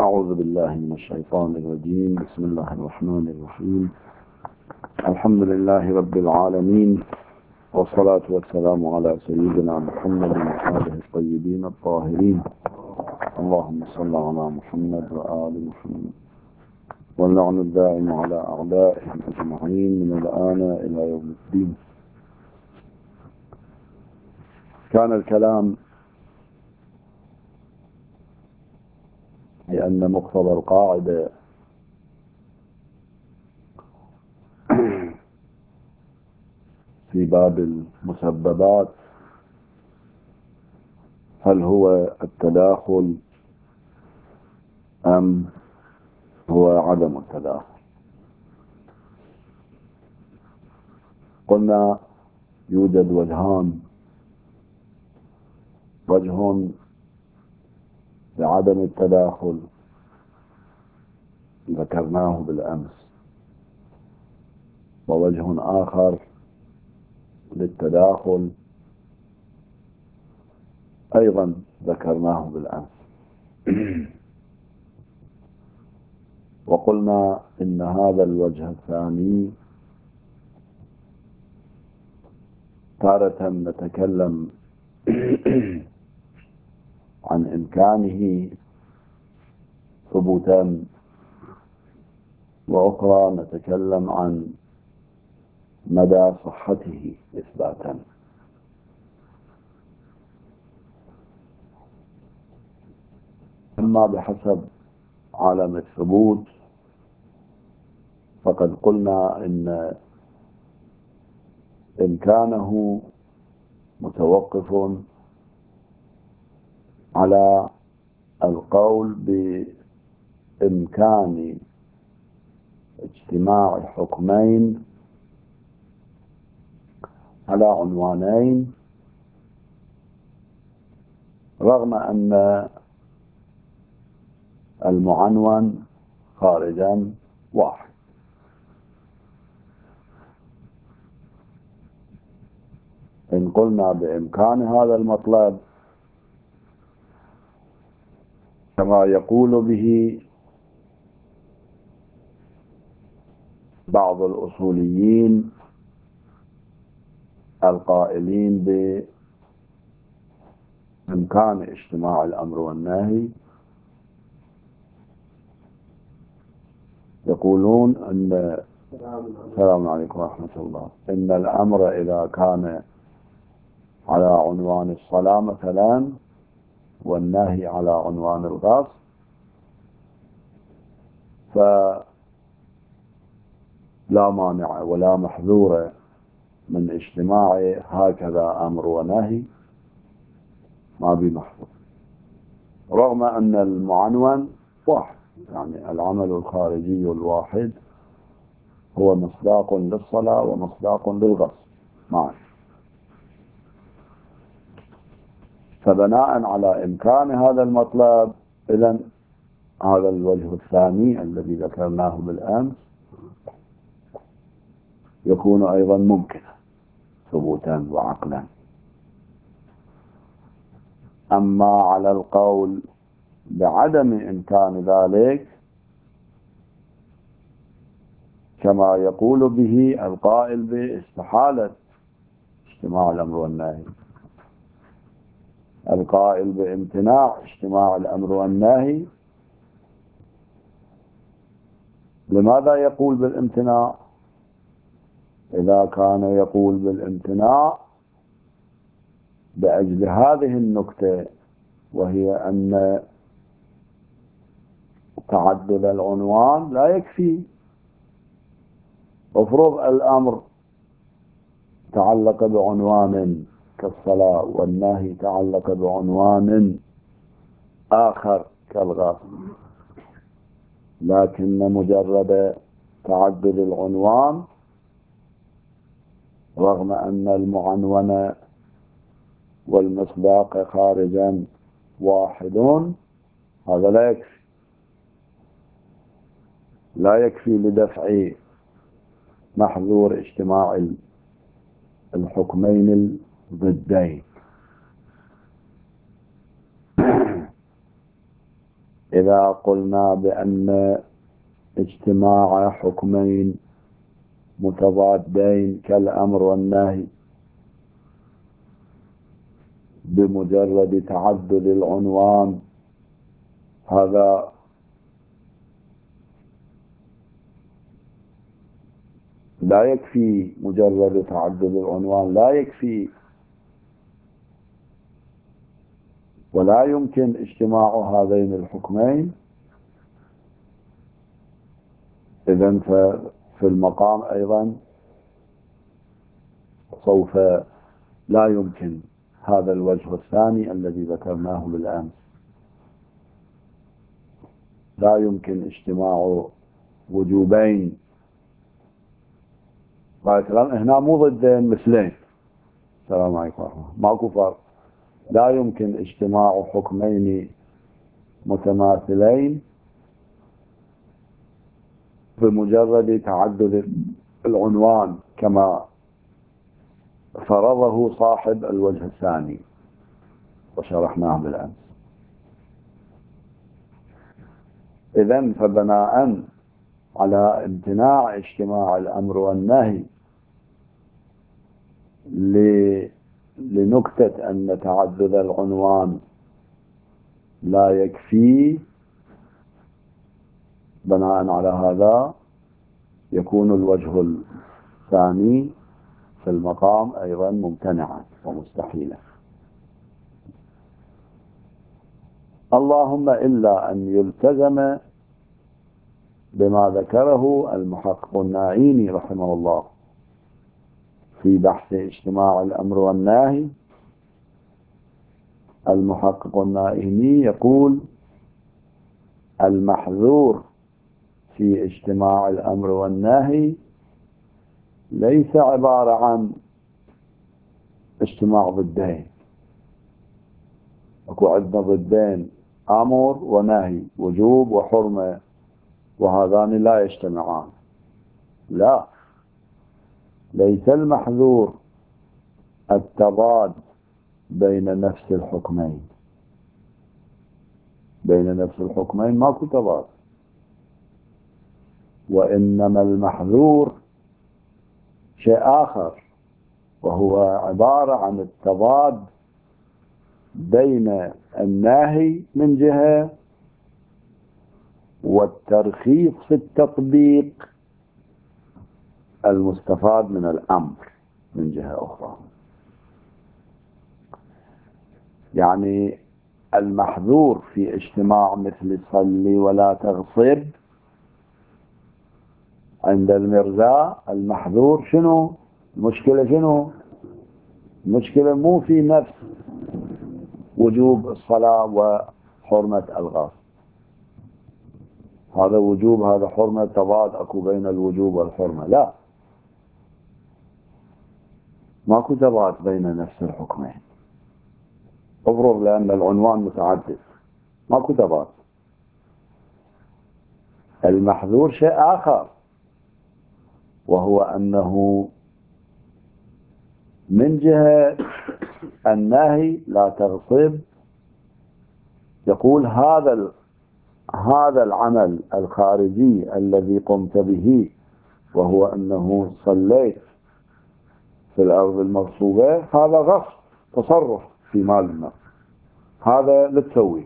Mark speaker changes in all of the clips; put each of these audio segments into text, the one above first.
Speaker 1: أعوذ بالله من الشيطان الرجيم. بسم الله الرحمن الرحيم. الحمد لله رب العالمين، والصلاة والسلام على سيدنا محمد وآله الطيبين الطاهرين. اللهم صل على محمد وآل محمد، واللعن الدائم على أعدائهم أجمعين من الآن إلى يوم الدين. كان الكلام لأن مقتضى القاعدة في باب المسببات هل هو التداخل أم هو عدم التداخل؟ قلنا يوجد وجهان: وجه لعدم التداخل ذكرناه بالأمس، ووجه آخر للتداخل أيضا ذكرناه بالأمس. وقلنا إن هذا الوجه الثاني تارة نتكلم عن إمكانه ثبوتا، وأخرى نتكلم عن مدى صحته إثباتا. أما بحسب عالم الثبوت فقد قلنا إن إمكانه متوقف على القول بإمكان اجتماع حكمين على عنوانين، رغم أن المعنون خارجا واحد. إن قلنا بإمكان هذا المطلب كما يقول به بعض الأصوليين القائلين بإمكان اجتماع الأمر والنهي، يقولون أن السلام عليكم ورحمة الله، إن الأمر إذا كان على عنوان الصلاة مثلا والنهي على عنوان الغصب فلا مانع ولا محذور من اجتماع هكذا أمر ونهي، ما بمحذور، رغم أن المعنون واحد، يعني العمل الخارجي الواحد هو مصداق للصلاة ومصداق للغصب معا. فبناء على إمكان هذا المطلب، إذن هذا الوجه الثاني الذي ذكرناه بالأمس يكون أيضا ممكنا ثبوتا وعقلا. أما على القول بعدم إمكان ذلك كما يقول به القائل باستحالة اجتماع الأمر والنهي، القائل بامتناع اجتماع الأمر والنهي، لماذا يقول بالامتناع؟ إذا كان يقول بالامتناع بأجل هذه النكتة، وهي أن تعدد العنوان لا يكفي. افرض الأمر تعلق بعنوان كالصلاة والنهي تعلق بعنوان آخر كالغصب، لكن مجرد تعدد العنوان رغم أن المعنون والمصداق خارجا واحد، هذا لا يكفي لدفع محذور اجتماع الحكمين الضدين. إذا قلنا بأن اجتماع حكمين متضادين كالأمر والنهي بمجرد تعدد العنوان، هذا لا يكفي. مجرد تعدد العنوان لا يكفي، ولا يمكن اجتماع هذين الحكمين. إذن في المقام أيضا سوف لا يمكن هذا الوجه الثاني الذي ذكرناه بالأمس. لا يمكن اجتماع وجوبين. هنا مو ضدين مثلين. السلام عليكم ورحمة الله. ماكو فرق. لا يمكن اجتماع حكمين متماثلين بمجرد تعدد العنوان كما فرضه صاحب الوجه الثاني وشرحناه بالأمس. إذن فبناء على امتناع اجتماع الأمر والنهي لنكتة أن تعدد العنوان لا يكفي، بناء على هذا يكون الوجه الثاني في المقام أيضا ممتنعا ومستحيلا، اللهم إلا أن يلتزم بما ذكره المحقق الناعيني رحمه الله في بحث اجتماع الأمر والنهي. المحقق الناعيني يقول: المحذور في اجتماع الأمر والنهي ليس عبارة عن اجتماع ضدين. اكو عندنا ضدين، أمر ونهي، وجوب وحرمة، وهذان لا يجتمعان. لا، ليس المحذور التضاد بين نفس الحكمين. بين نفس الحكمين ماكو تضاد، وإنما المحذور شيء آخر، وهو عبارة عن التضاد بين الناهي من جهة والترخيص في التطبيق المستفاد من الأمر من جهة أخرى. يعني المحذور في اجتماع مثل صلي ولا تغصب عند المرزاء، المحذور شنو؟ المشكلة شنو؟ المشكلة مو في نفس وجوب الصلاة وحرمة الغصب. هذا وجوب هذا حرمة، تضاد اكو بين الوجوب والحرمة. لا، ماكو تضاد بين نفس الحكمين. افرض لأن العنوان متعدد، ماكو تضاد. المحذور شيء آخر، وهو أنه من جهة النهي لا تغصب، يقول هذا العمل الخارجي الذي قمت به، وهو أنه صليت في الأرض المغصوبة، هذا غصب، تصرف في مال الناس، هذا لا تسوي.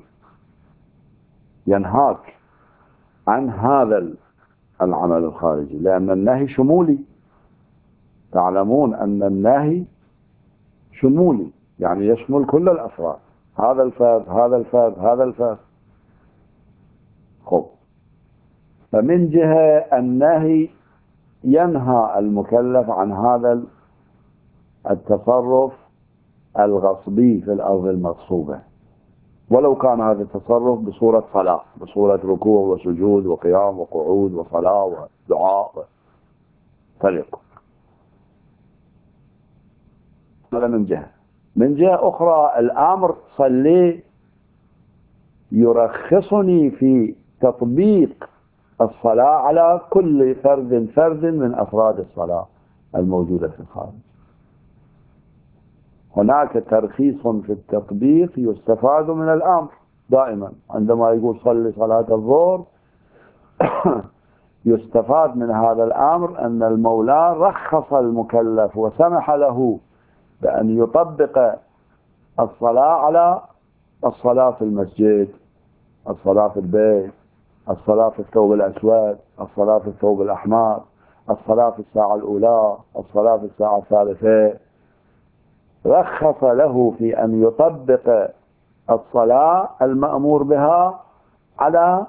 Speaker 1: ينهاك عن هذا العمل الخارجي، لأن النهي شمولي. تعلمون أن النهي شمولي، يعني يشمل كل الأفراد، هذا الفرد هذا الفرد هذا الفرد. خب، فمن جهة النهي ينهى المكلف عن هذا التصرف الغصبي في الأرض المغصوبة، ولو كان هذا التصرف بصورة صلاة، بصورة ركوع وسجود وقيام وقعود وصلاة ودعاء طريق. هذا من جهة أخرى الأمر صلي يرخصني في تطبيق الصلاة على كل فرد من أفراد الصلاة الموجودة في الخارج. هناك ترخيص في التطبيق يستفاد من الأمر، دائما عندما يقول صلي صلاة الظهر يستفاد من هذا الأمر أن المولى رخص المكلف وسمح له بأن يطبق الصلاة على الصلاة في المسجد، الصلاة في البيت، الصلاة في الثوب الأسود، الصلاة في الثوب الأحمر، الصلاة في الساعة الأولى، الصلاة في الساعة الثالثة. رخص له في أن يطبق الصلاة المأمور بها على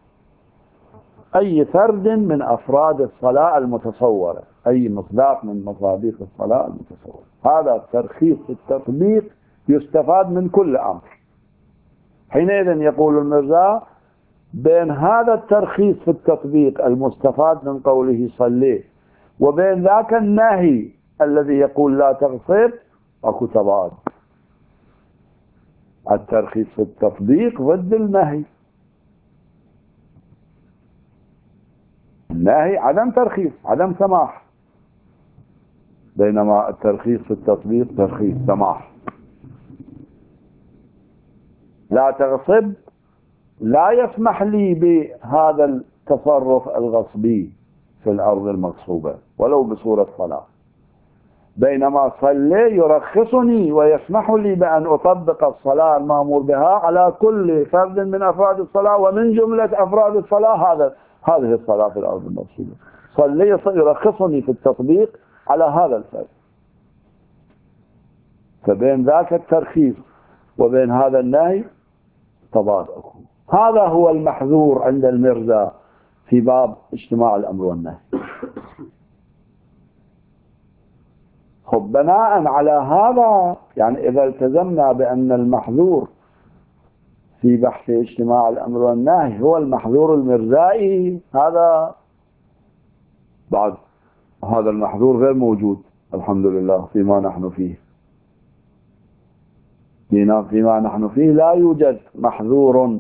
Speaker 1: أي فرد من أفراد الصلاة المتصورة، أي مصداق من مصادق الصلاة المتصورة. هذا الترخيص في التطبيق يستفاد من كل أمر. حينئذ يقول المرزا بين هذا الترخيص في التطبيق المستفاد من قوله صلي وبين ذاك النهي الذي يقول لا تغصب اكو تضاد. الترخيص في التطبيق ضد النهي. النهي عدم ترخيص، عدم سماح، بينما الترخيص في التطبيق ترخيص سماح. لا تغصب لا يسمح لي بهذا التصرف الغصبي في الأرض المغصوبة ولو بصورة صلاة، بينما صلي يرخصني ويسمح لي بأن أطبق الصلاة المأمور بها على كل فرد من أفراد الصلاة، ومن جملة أفراد الصلاة هذه الصلاة في الأرض المغصوبة. صلي يرخصني في التطبيق على هذا الفرد. فبين ذاك الترخيص وبين هذا النهي تضاد. هذا هو المحذور عند المرزا في باب اجتماع الأمر والنهي. بناء على هذا يعني إذا التزمنا بأن المحذور في بحث اجتماع الأمر والنهي هو المحذور المرزائي، هذا بعد هذا المحذور غير موجود الحمد لله فيما نحن فيه. فيما نحن فيه لا يوجد محذور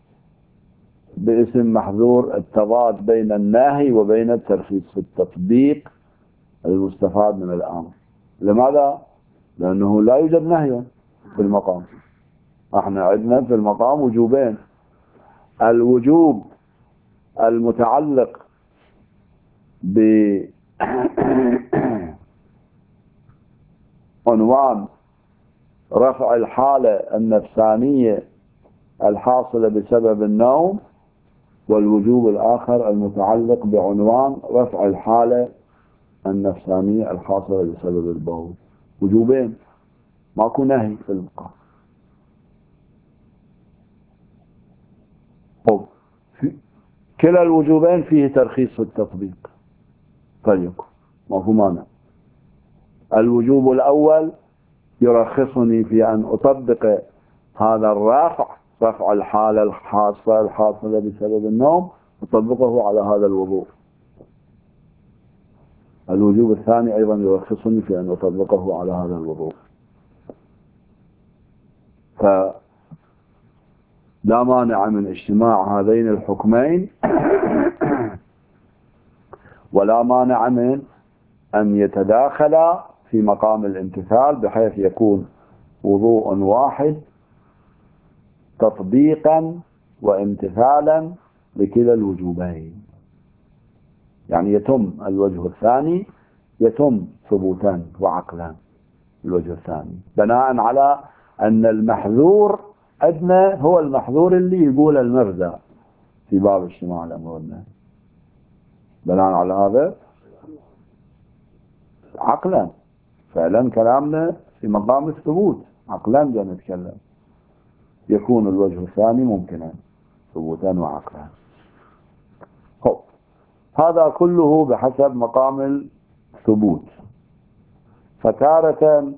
Speaker 1: باسم محذور التضاد بين النهي وبين الترخيص في التطبيق المستفاد من الأمر. لماذا؟ لأنه لا يوجد نهي في المقام. احنا عندنا في المقام وجوبين: الوجوب المتعلق بعنوان رفع الحالة النفسانية الحاصلة بسبب النوم، والوجوب الآخر المتعلق بعنوان رفع الحالة النفسانية الحاصلة بسبب البول. وجوبين، ماكو نهي في المقام. كلا الوجوبين فيه ترخيص في التطبيق، طيب ماكو مانع. الوجوب الأول يرخصني في أن أطبق هذا رفع الحالة الحاصلة بسبب النوم، أطبقه على هذا الوضوء. الوجوب الثاني أيضا يرخصني في أن أطبقه على هذا الوضوء. فلا مانع من اجتماع هذين الحكمين ولا مانع من أن يتداخلا في مقام الامتثال بحيث يكون وضوء واحد تطبيقا وامتثالا لكلا الوجوبين. يعني يتم الوجه الثاني يتم ثبوتا وعقلا. الوجه الثاني بناء على أن المحذور أدنى هو المحذور اللي يقول المرزا في باب اجتماع الأمر والنهي. بناء على هذا عقلا فعلا كلامنا في مقام الثبوت، عقلا نتكلم، يكون الوجه الثاني ممكنا ثبوتا وعقلا. هذا كله بحسب مقام الثبوت. فتارة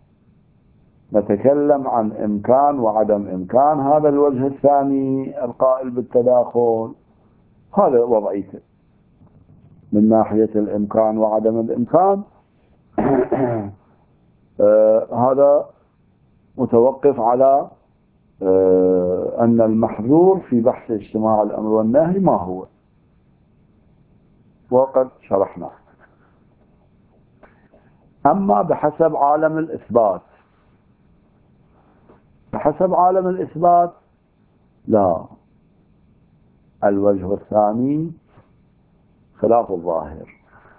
Speaker 1: نتكلم عن إمكان وعدم إمكان هذا الوجه الثاني القائل بالتداخل. هذا وضعيته من ناحية الإمكان وعدم الإمكان. هذا متوقف على أن المحذور في بحث اجتماع الأمر والنهي ما هو، وقد شرحنا. أما بحسب عالم الإثبات، بحسب عالم الإثبات لا، الوجه الثاني خلاف الظاهر.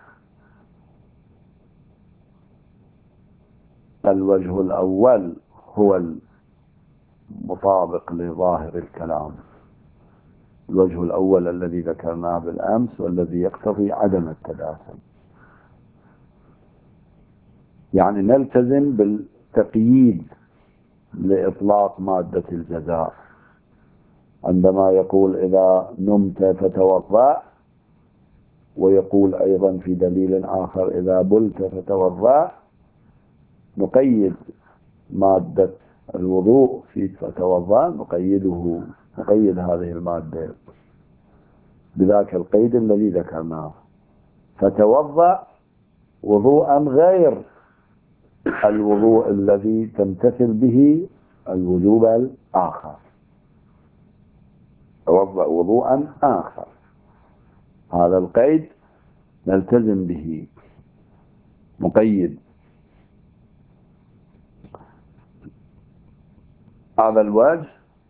Speaker 1: الوجه الأول هو المطابق لظاهر الكلام، الوجه الأول الذي ذكرناه بالأمس والذي يقتضي عدم التداخل. يعني نلتزم بالتقييد لإطلاق مادة الجزاء عندما يقول إذا نمت فتوضأ، ويقول أيضا في دليل آخر إذا بلت فتوضأ، نقيد مادة الوضوء في فتوضأ، نقيد هذه المادة بذاك القيد الذي ذكرناه، فتوضأ وضوءا غير الوضوء الذي تمتثل به الوجوب الآخر، توضأ وضوءا آخر. هذا القيد نلتزم به مقيد. هذا الوجه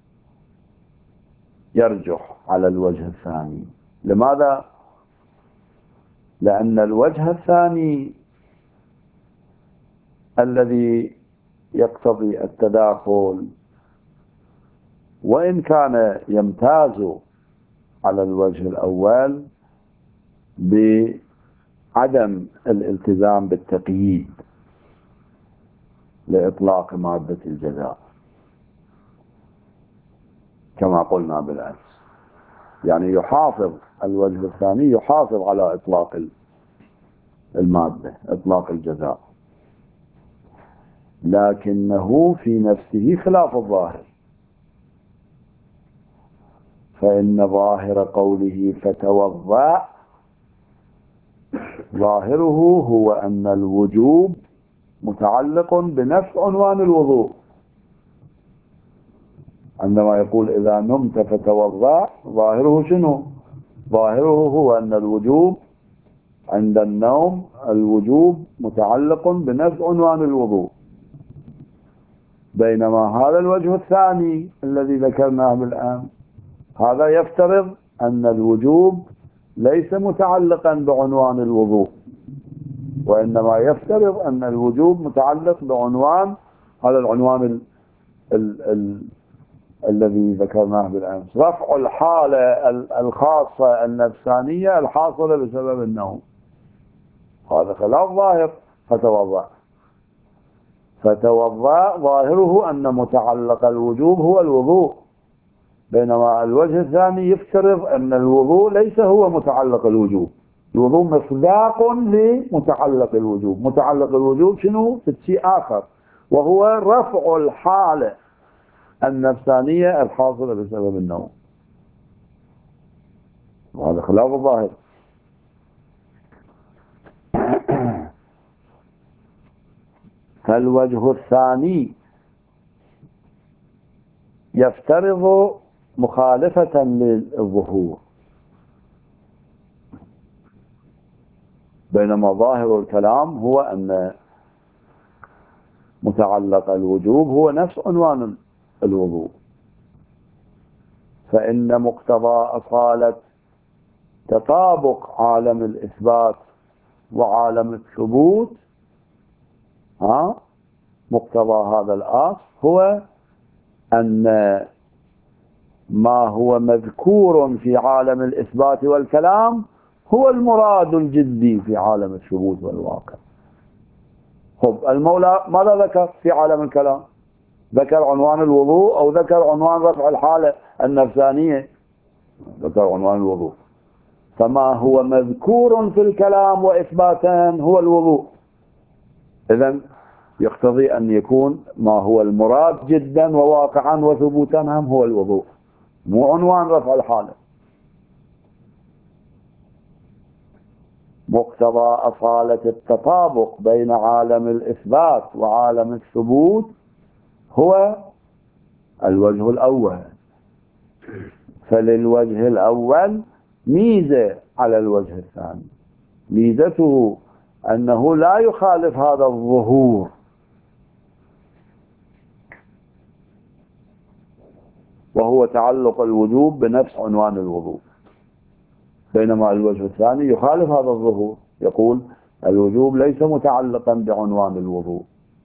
Speaker 1: يرجح على الوجه الثاني. لماذا؟ لأن الوجه الثاني الذي يقتضي التداخل وإن كان يمتاز على الوجه الأول بعدم الالتزام بالتقييد لإطلاق مادة الجزاء كما قلنا بالأمس، يعني يحافظ الوجه الثاني يحافظ على إطلاق المادة، إطلاق الجزاء، لكنه في نفسه خلاف الظاهر. فإن ظاهر قوله فتوضأ ظاهره هو أن الوجوب متعلق بنفس عنوان الوضوء. عندما يقول إذا نمت فتوضأ، ظاهره شنو؟ ظاهره هو أن الوجوب عند النوم الوجوب متعلق بنفس عنوان الوضوء، بينما هذا الوجه الثاني الذي ذكرناه بالآن هذا يفترض أن الوجوب ليس متعلقا بعنوان الوضوء، وإنما يفترض أن الوجوب متعلق بعنوان هذا العنوان الذي ذكرناه بالأمس، رفع الحالة الخاصة النفسانية الحاصلة بسبب النوم. هذا خلاف ظاهر فتوضأ. فتوضأ ظاهره أن متعلق الوجوب هو الوضوء، بينما الوجه الثاني يفترض أن الوضوء ليس هو متعلق الوجوب، الوضوء مصداق لمتعلق الوجوب. متعلق الوجوب شنو؟ شيء آخر، وهو رفع الحالة النفسانية الحاصلة بسبب النوم. وهذا خلاف الظاهر. فالوجه الثاني يفترض مخالفة للظهور، بينما ظاهر الكلام هو أن متعلق الوجوب هو نفس عنوان الوضوء. فإن مقتضى أصالة تطابق عالم الإثبات وعالم الثبوت، مقتضى هذا الأصل هو أن ما هو مذكور في عالم الإثبات والكلام هو المراد الجدي في عالم الثبوت والواقع. المولى ماذا ذكر في عالم الكلام؟ ذكر عنوان الوضوء أو ذكر عنوان رفع الحالة النفسانية؟ ذكر عنوان الوضوء. فما هو مذكور في الكلام وإثباتا هو الوضوء. إذن يقتضي أن يكون ما هو المراد جدا وواقعا وثبوتا هم هو الوضوء، مو عنوان رفع الحالة. مقتضى أصالة التطابق بين عالم الإثبات وعالم الثبوت هو الوجه الأول. فللوجه الأول ميزة على الوجه الثاني، ميزته أنه لا يخالف هذا الظهور، وهو تعلق الوجوب بنفس عنوان الوضوء. بينما الوجه الثاني يخالف هذا الظهور، يقول الوجوب ليس متعلقا بعنوان الوضوء.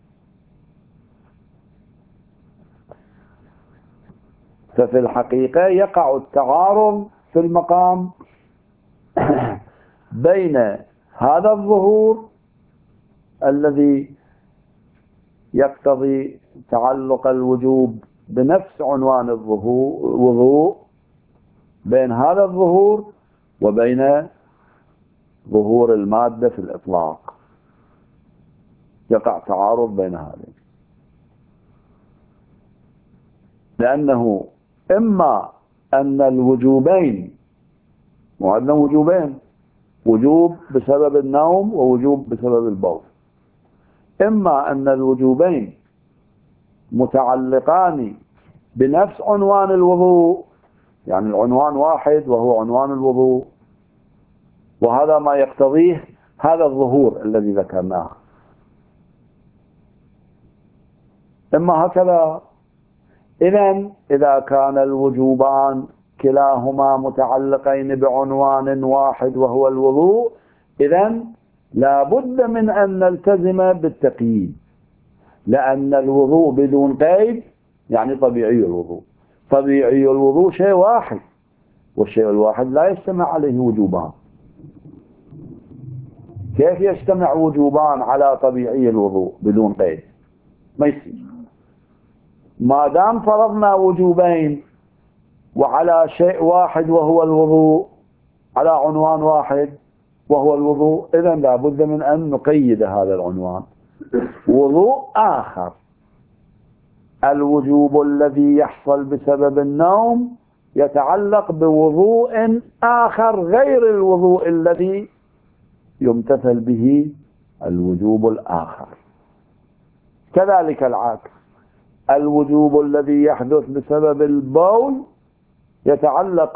Speaker 1: ففي الحقيقة يقع التعارض في المقام بين هذا الظهور الذي يقتضي تعلق الوجوب بنفس عنوان الوضوء، بين هذا الظهور وبين ظهور المادة في الإطلاق، يقع تعارض بين هذين. لأنه إما أن الوجوبين، وعندنا وجوبين، وجوب بسبب النوم ووجوب بسبب البول، إما أن الوجوبين متعلقان بنفس عنوان الوضوء، يعني العنوان واحد وهو عنوان الوضوء، وهذا ما يقتضيه هذا الظهور الذي ذكرناه. إما هكذا. إذا كان الوجوبان كلاهما متعلقين بعنوان واحد وهو الوضوء، إذن لا بد من أن نلتزم بالتقييد، لأن الوضوء بدون قيد يعني طبيعي الوضوء. طبيعي الوضوء شيء واحد، والشيء الواحد لا يجتمع عليه وجوبان. كيف يجتمع وجوبان على طبيعي الوضوء بدون قيد؟ ما يصير. ما دام فرضنا وجوبين وعلى شيء واحد وهو الوضوء، على عنوان واحد وهو الوضوء، إذن لا بد من أن نقيد هذا العنوان. وضوء آخر، الوجوب الذي يحصل بسبب النوم يتعلق بوضوء آخر غير الوضوء الذي يمتثل به الوجوب الآخر. كذلك العكس، الوجوب الذي يحدث بسبب البول يتعلق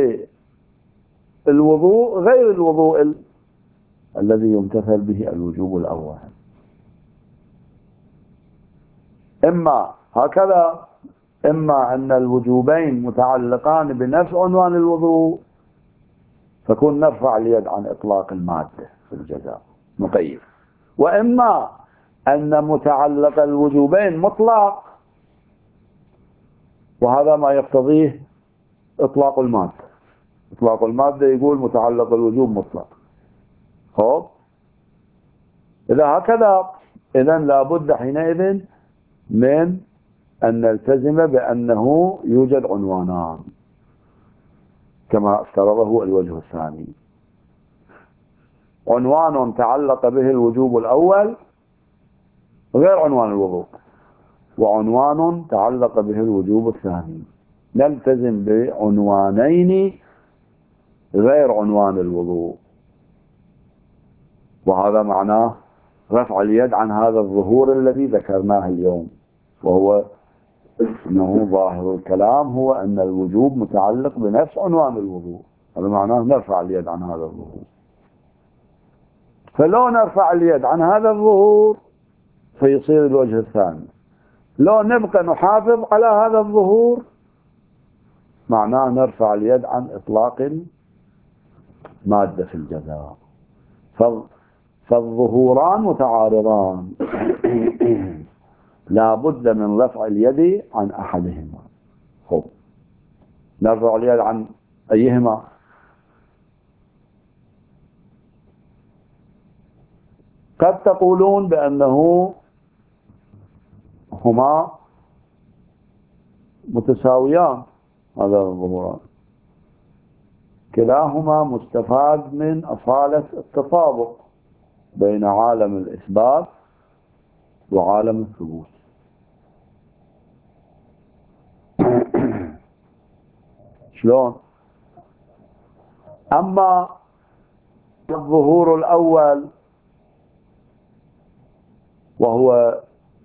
Speaker 1: بالوضوء غير الوضوء الذي يمتثل به الوجوب الأول. إما هكذا، إما أن الوجوبين متعلقان بنفس عنوان الوضوء فكون نرفع اليد عن إطلاق المادة في الجزاء نقيد، وإما أن متعلق الوجوبين مطلق، وهذا ما يقتضيه إطلاق المادة. إطلاق المادة يقول متعلق الوجوب مطلق. خب إذا هكذا، إذن لابد حينئذ من أن نلتزم بأنه يوجد عنوانان كما افترضه الوجه الثاني: عنوان تعلق به الوجوب الأول غير عنوان الوضوء، وعنوان تعلق به الوجوب الثاني. نلتزم بعنوانين غير عنوان الوضوء، وهذا معناه رفع اليد عن هذا الظهور الذي ذكرناه اليوم، وهو أنه ظاهر الكلام هو أن الوجوب متعلق بنفس عنوان الوضوء. هذا معناه نرفع اليد عن هذا الظهور. فلو نرفع اليد عن هذا الظهور فيصير الوجه الثاني، لو نبقى نحافظ على هذا الظهور معناه نرفع اليد عن إطلاق المادة في الجزاء. فالظهوران متعارضان لا بد من رفع اليد عن أحدهما. خب نرفع اليد عن أيهما؟ قد تقولون بأنه هما متساويان، هذا الظهوران كلاهما مستفاد من أصالة التطابق بين عالم الإثبات وعالم الثبوت. شلون؟ أما الظهور الأول وهو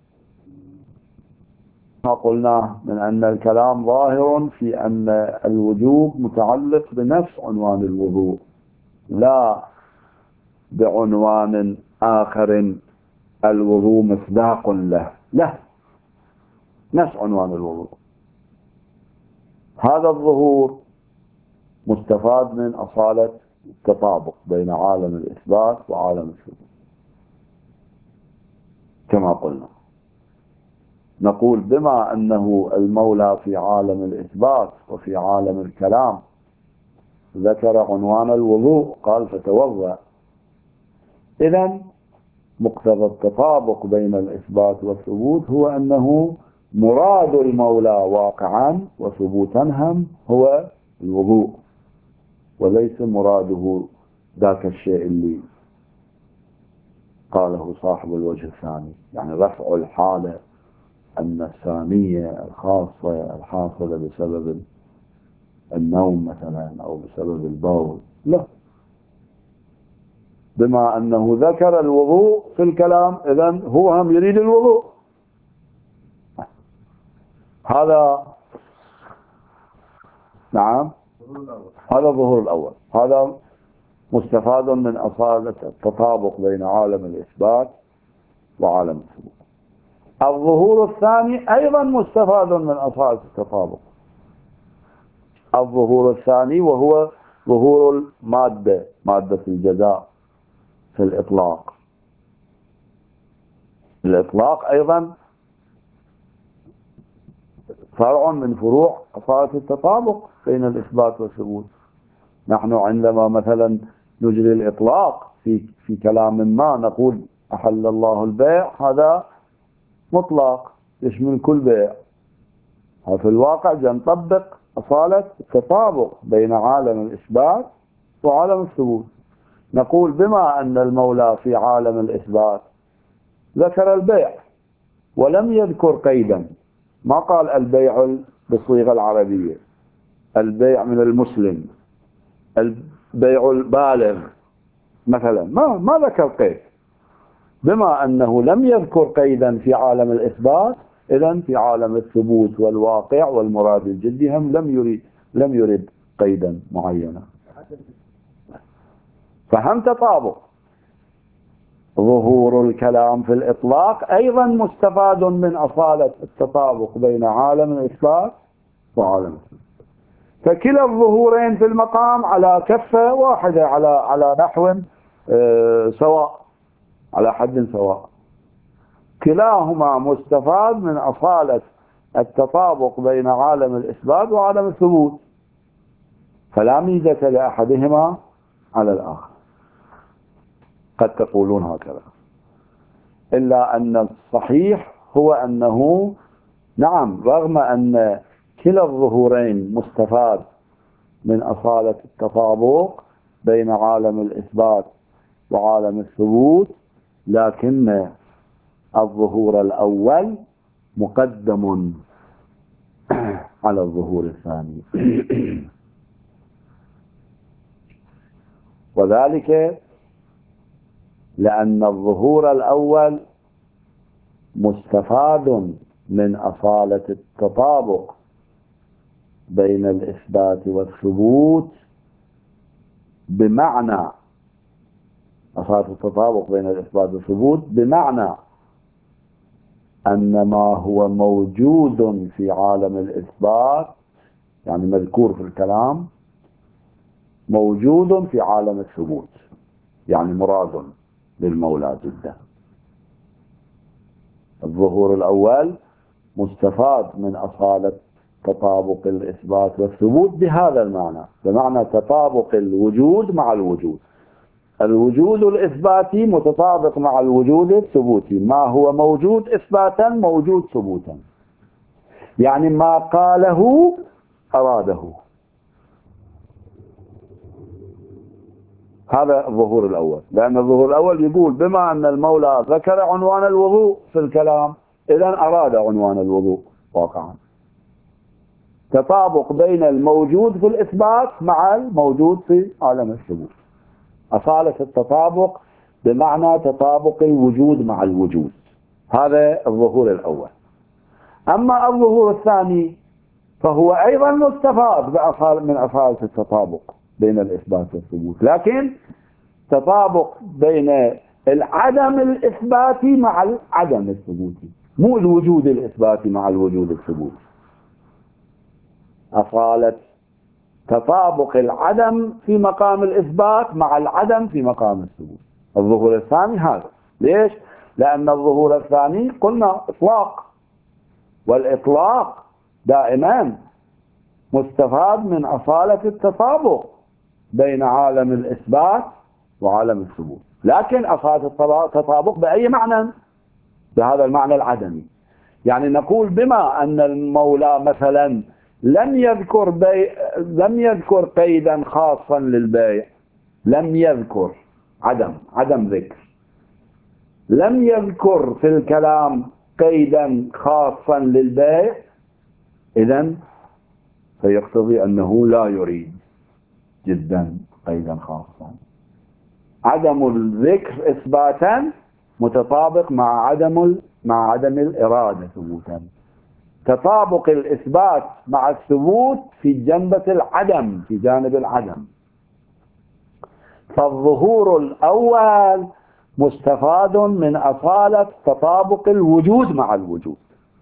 Speaker 1: ما قلناه من أن الكلام ظاهر في أن الوجوب متعلق بنفس عنوان الوضوء لا بعنوان آخر الوضوء مصداق له، لا، نفس عنوان الوضوء. هذا الظهور مستفاد من أصالة التطابق بين عالم الإثبات وعالم الثبوت كما قلنا. نقول بما أنه المولى في عالم الإثبات وفي عالم الكلام ذكر عنوان الوضوء قال فتوضأ، إذن مقتضى التطابق بين الإثبات والثبوت هو أنه مراد المولى واقعا وثبوتا هم هو الوضوء، وليس مراده ذاك الشيء اللي قاله صاحب الوجه الثاني، يعني رفع الحالة النفسانية الخاصة الحاصلة بسبب النوم مثلا أو بسبب البول، لا، بما أنه ذكر الوضوء في الكلام إذن هو هم يريد الوضوء. هذا نعم، هذا الظهور الأول، هذا مستفاد من أصالة التطابق بين عالم الإثبات وعالم الثبوت. الظهور الثاني أيضا مستفاد من أصالة التطابق، الظهور الثاني وهو ظهور المادة، مادة الجزاء في الإطلاق. الإطلاق أيضا فرع من فروع أصالة التطابق بين الإثبات والثبوت. نحن عندما مثلا نجري الإطلاق في كلام ما نقول أحل الله البيع، هذا مطلق يشمل كل بيع، وفي الواقع نطبق أصالة التطابق بين عالم الإثبات وعالم الثبوت. نقول بما أن المولى في عالم الإثبات ذكر البيع ولم يذكر قيدا، ما قال البيع بالصيغة العربية، البيع من المسلم، البيع البالغ مثلا، ما ذكر قيد. بما أنه لم يذكر قيدا في عالم الإثبات، إذن في عالم الثبوت والواقع والمراد الجدي هم لم يرد قيدا معينا، فهم تطابق. ظهور الكلام في الإطلاق أيضا مستفاد من أصالة التطابق بين عالم الإثبات وعالم الثبوت. فكلا الظهورين في المقام على كفة واحدة، على نحو سواء، على حد سواء، كلاهما مستفاد من أصالة التطابق بين عالم الإثبات وعالم الثبوت، فلا ميزة لأحدهما على الآخر. قد تقولون هكذا، إلا أن الصحيح هو أنه نعم، رغم أن كلا الظهورين مستفاد من أصالة التطابق بين عالم الإثبات وعالم الثبوت، لكن الظهور الأول مقدم على الظهور الثاني. وذلك لأن الظهور الأول مستفاد من أصالة التطابق بين الإثبات والثبوت، بمعنى أصالة التطابق بين الإثبات والثبوت بمعنى أن ما هو موجود في عالم الإثبات، يعني مذكور في الكلام، موجود في عالم الثبوت، يعني مراد للمولى جدا. الظهور الأول مستفاد من أصالة تطابق الإثبات والثبوت بهذا المعنى، بمعنى تطابق الوجود مع الوجود، الوجود الإثباتي متطابق مع الوجود الثبوتي، ما هو موجود إثباتا موجود ثبوتا، يعني ما قاله أراده. هذا الظهور الأول، لأن الظهور الأول يقول بما أن المولى ذكر عنوان الوضوء في الكلام، إذن أراد عنوان الوضوء واقعا. تطابق بين الموجود في الإثبات مع الموجود في عالم الثبوت، أصالة التطابق بمعنى تطابق الوجود مع الوجود، هذا الظهور الأول. أما الظهور الثاني فهو أيضا مستفاد من أصالة التطابق بين الإثبات والثبوت، لكن تطابق بين العدم الإثباتي مع العدم الثبوتي، مو الوجود الإثباتي مع الوجود الثبوتي. أصالة تطابق العدم في مقام الإثبات مع العدم في مقام الثبوت. الظهور الثاني هذا. ليش؟ لأن الظهور الثاني قلنا إطلاق، والإطلاق دائما مستفاد من أصالة التطابق بين عالم الإثبات وعالم الثبوت. لكن أصالة التطابق بأي معنى؟ بهذا المعنى العدمي. يعني نقول بما أن المولى مثلا لم يذكر قيدا خاصا للبيع، لم يذكر عدم ذكر، لم يذكر في الكلام قيدا خاصا للبيع، إذن فيقتضي أنه لا يريد جدا قيدا خاصا. عدم الذكر إثباتا متطابق مع عدم الإرادة ثبوتا. تطابق الإثبات مع الثبوت في جانب العدم. فالظهور الأول مستفاد من أصالة تطابق الوجود مع الوجود،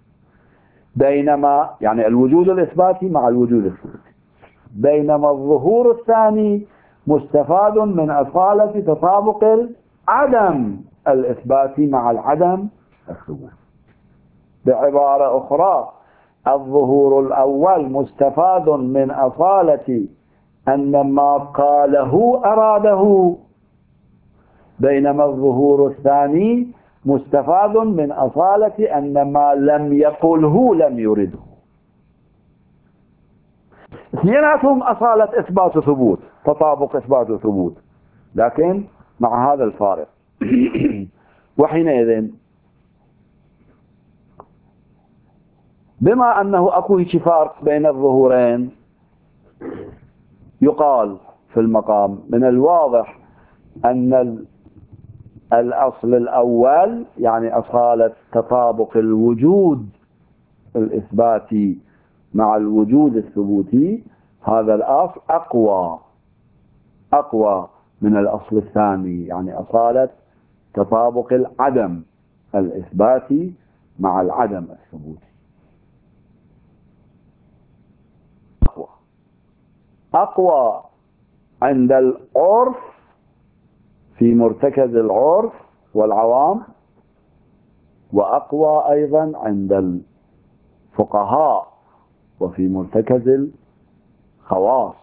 Speaker 1: بينما يعني الوجود الإثباتي مع الوجود الثبوتي، بينما الظهور الثاني مستفاد من أصالة تطابق العدم الإثباتي مع العدم الثبوتي. بعبارة أخرى، الظهور الأول مستفاد من أصالة أن ما قاله أراده، بينما الظهور الثاني مستفاد من أصالة أن ما لم يقله لم يرده. اثنيناتهم أصالة إثبات وثبوت، تطابق إثبات وثبوت، لكن مع هذا الفارق. وحينئذ بما أنه أكو فرق بين الظهورين، يقال في المقام من الواضح أن الأصل الأول يعني أصالة تطابق الوجود الإثباتي مع الوجود الثبوتي، هذا الأصل أقوى من الأصل الثاني، يعني أصالة تطابق العدم الإثباتي مع العدم الثبوتي. أقوى عند العرف في مرتكز العرف والعوام، وأقوى أيضا عند الفقهاء وفي مرتكز الخواص.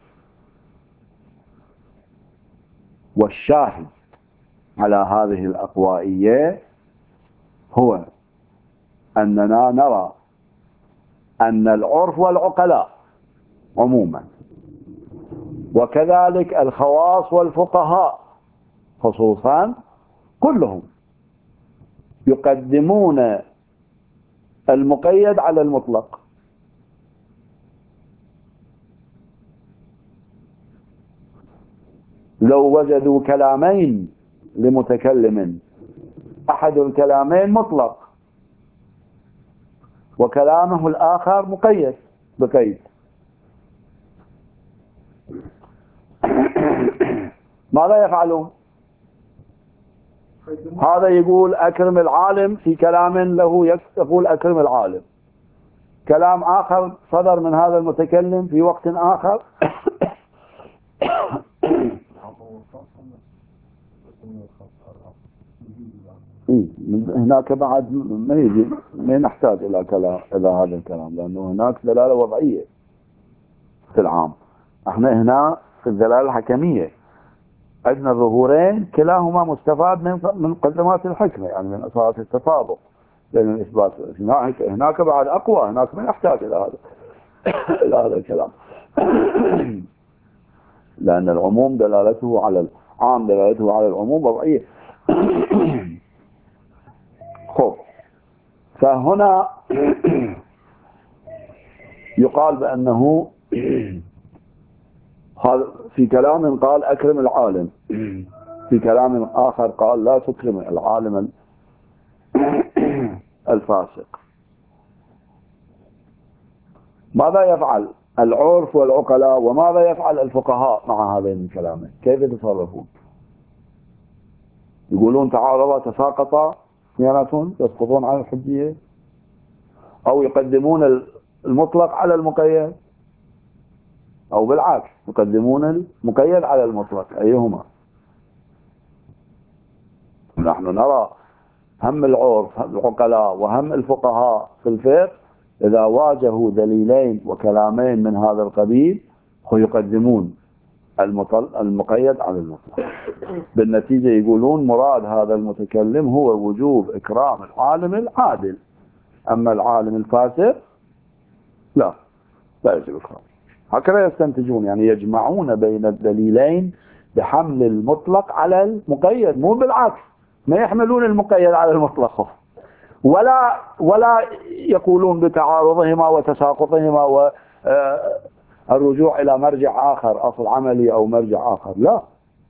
Speaker 1: والشاهد على هذه الأقوائية هو أننا نرى أن العرف والعقلاء عموما، وكذلك الخواص والفقهاء خصوصا، كلهم يقدمون المقيد على المطلق. لو وجدوا كلامين لمتكلم، أحد الكلامين مطلق وكلامه الآخر مقيد بقيد، ماذا يفعلون؟ هذا يقول أكرم العالم في كلام له يقول أكرم العالم، كلام آخر صدر من هذا المتكلم في وقت آخر هناك بعد ما نحتاج إلى هذا الكلام، لأنه هناك دلالة وضعية في العام. احنا هنا في الدلالة الحكمية عندنا ظهورين كلاهما مستفاد من مقدمات الحكمة، يعني من أصالة التطابق بين الإثبات. هناك بعد أقوى، هناك ما يحتاج إلى هذا الكلام لأن العموم دلالته على العام، دلالته على العموم وضعية. خب، فهنا يقال بأنه في كلام قال أكرم العالم، في كلام آخر قال لا تكرم العالم الفاسق. ماذا يفعل العرف والعقلاء وماذا يفعل الفقهاء مع هذين الكلامين؟ كيف يتصرفون؟ يقولون تعارضا تساقطا اثنيناتهم يسقطون عن الحجية، أو يقدمون المطلق على المقيد، أو بالعكس يقدمون المقيد على المطلق، أيهما؟ نحن نرى هم العرف العقلاء وهم الفقهاء في الفقه إذا واجهوا دليلين وكلامين من هذا القبيل يقدمون المقيد على المطلق. بالنتيجة يقولون مراد هذا المتكلم هو وجوب إكرام العالم العادل، أما العالم الفاسق لا يجب إكرام. هكذا يستنتجون، يعني يجمعون بين الدليلين بحمل المطلق على المقيد، مو بالعكس، ما يحملون المقيد على المطلق ولا يقولون بتعارضهما وتساقطهما والرجوع إلى مرجع آخر، أصل عملي أو مرجع آخر، لا،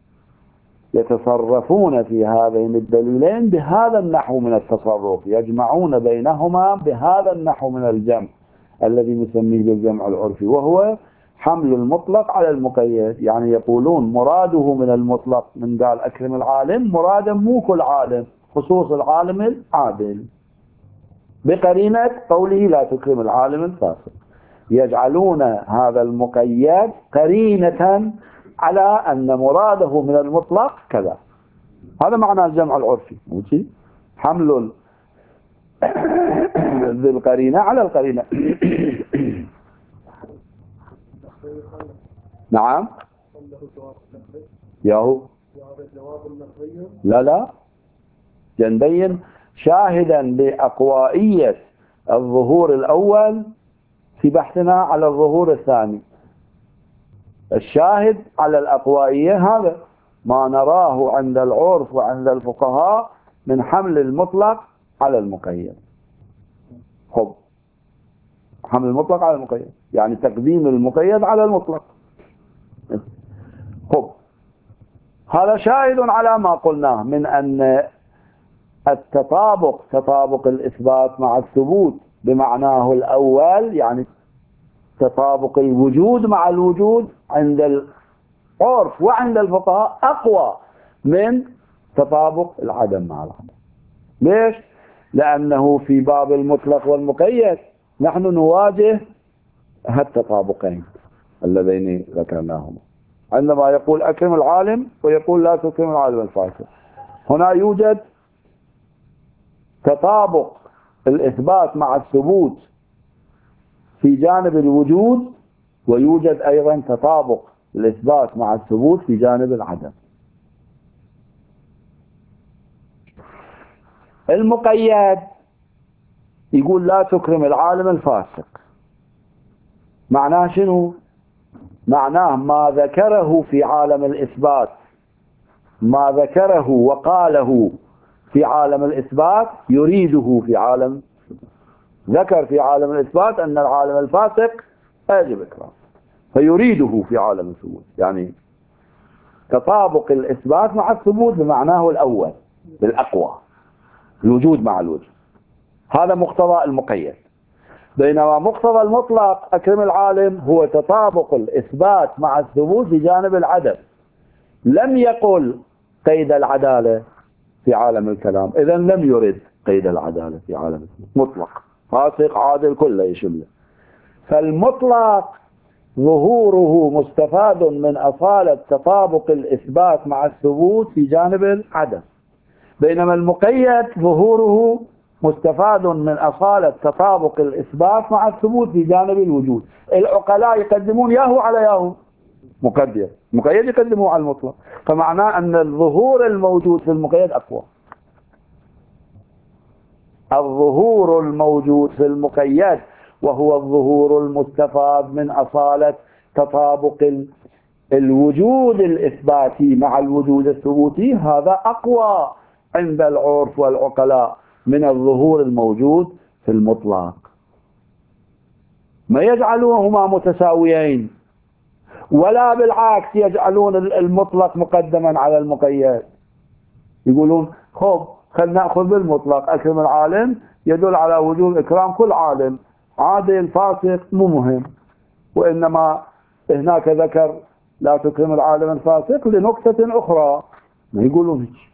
Speaker 1: يتصرفون في هذين الدليلين بهذا النحو من التصرف، يجمعون بينهما بهذا النحو من الجمع الذي نسميه بالجمع العرفي، وهو حمل المطلق على المقيد. يعني يقولون مراده من المطلق من قال أكرم العالم، مراده مو كل عالم، خصوص العالم العادل، بقرينة قوله لا تكرم العالم الفاسق. يجعلون هذا المقيد قرينة على أن مراده من المطلق كذا. هذا معنى الجمع العرفي، حمل ذي القرينة على القرينة. نعم ياهو لا جنبين شاهدا لأقوائية الظهور الأول في بحثنا على الظهور الثاني. الشاهد على الأقوائية هذا ما نراه عند العرف وعند الفقهاء من حمل المطلق على المقيد. خب حمل المطلق على المقيد يعني تقديم المقيد على المطلق. خب هذا شاهد على ما قلناه من أن تطابق الإثبات مع الثبوت بمعناه الأول، يعني تطابق الوجود مع الوجود عند العرف وعند الفقهاء أقوى من تطابق العدم مع العدم. ليش؟ لأنه في باب المطلق والمقيد نحن نواجه هالتطابقين اللذين ذكرناهما، عندما يقول أكرم العالم ويقول لا تكرم العالم الفاسق. هنا يوجد تطابق الإثبات مع الثبوت في جانب الوجود، ويوجد أيضا تطابق الإثبات مع الثبوت في جانب العدم. المقيد يقول لا تكرم العالم الفاسق، معناه شنو؟ معناه ما ذكره في عالم الإثبات، ما ذكره وقاله في عالم الإثبات يريده في عالم، ذكر في عالم الإثبات أن العالم الفاسق يجب إكرام، فيريده في عالم الثبوت. يعني تطابق الإثبات مع الثبوت بمعناه الأول بالأقوى، الوجود مع الوجود، هذا مقتضى المقيد. بينما مقتضى المطلق أكرم العالم هو تطابق الإثبات مع الثبوت بجانب العدم. لم يقل قيد العدالة في عالم الكلام، إذن لم يرد قيد العدالة في عالم الثبوت، مطلق فاسق عادل كله يشمله. فالمطلق ظهوره مستفاد من أصالة تطابق الإثبات مع الثبوت في جانب العدم، بينما المقيد ظهوره مستفاد من أصالة تطابق الإثبات مع الثبوت في جانب الوجود. العقلاء يقدمون ياهو على ياهو، مقيد يقدموه على المطلق، فمعناه أن الظهور الموجود في المقيد أقوى. الظهور الموجود في المقيد وهو الظهور المستفاد من أصالة تطابق الوجود الإثباتي مع الوجود الثبوتي، هذا أقوى عند العرف والعقلاء من الظهور الموجود في المطلق. ما يجعلوهما متساويين، ولا بالعكس يجعلون المطلق مقدما على المقيد. يقولون خب خلنا نأخذ بالمطلق، أكرم العالم يدل على وجوب إكرام كل عالم، عادل فاسق مو مهم، وإنما هناك ذكر لا تكرم العالم الفاسق لنقطة أخرى. ما يقولون هيك.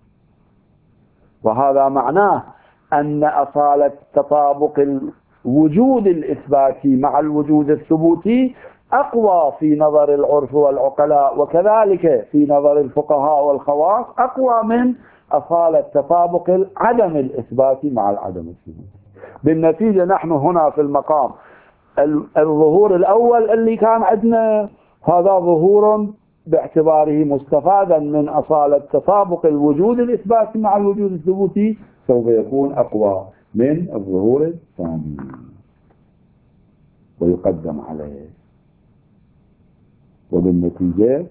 Speaker 1: وهذا معناه أن أصالة تطابق الوجود الإثباتي مع الوجود الثبوتي أقوى في نظر العرف والعقلاء وكذلك في نظر الفقهاء والخواص أقوى من أصالة تطابق عدم الإثبات مع العدم الثبوت. بالنتيجة نحن هنا في المقام الظهور الأول اللي كان عندنا هذا ظهور باعتباره مستفادا من أصالة تطابق الوجود الإثباتي مع الوجود الثبوتي سوف يكون أقوى من الظهور الثاني ويقدم عليه. وبالنتيجة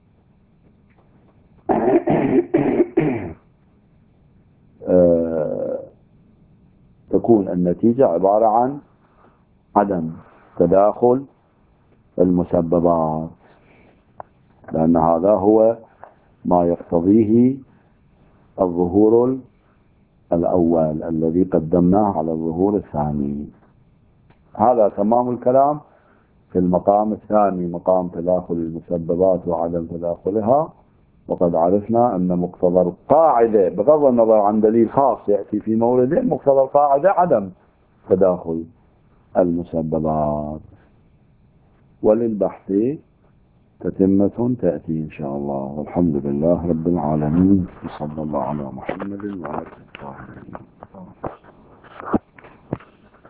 Speaker 1: تكون النتيجة عبارة عن عدم تداخل المسببات، لأن هذا هو ما يقتضيه الظهور الأول الذي قدمناه على الظهور الثاني. هذا تمام الكلام في المقام الثاني، مقام تداخل المسببات وعدم تداخلها. وقد عرفنا أن مقتضى القاعدة بغض النظر عن دليل خاص يأتي في مورده، مقتضى القاعدة عدم تداخل المسببات. وللبحث تتمة تأتي إن شاء الله. والحمد لله رب العالمين، صلى الله على محمد وعلى آله وصحبه.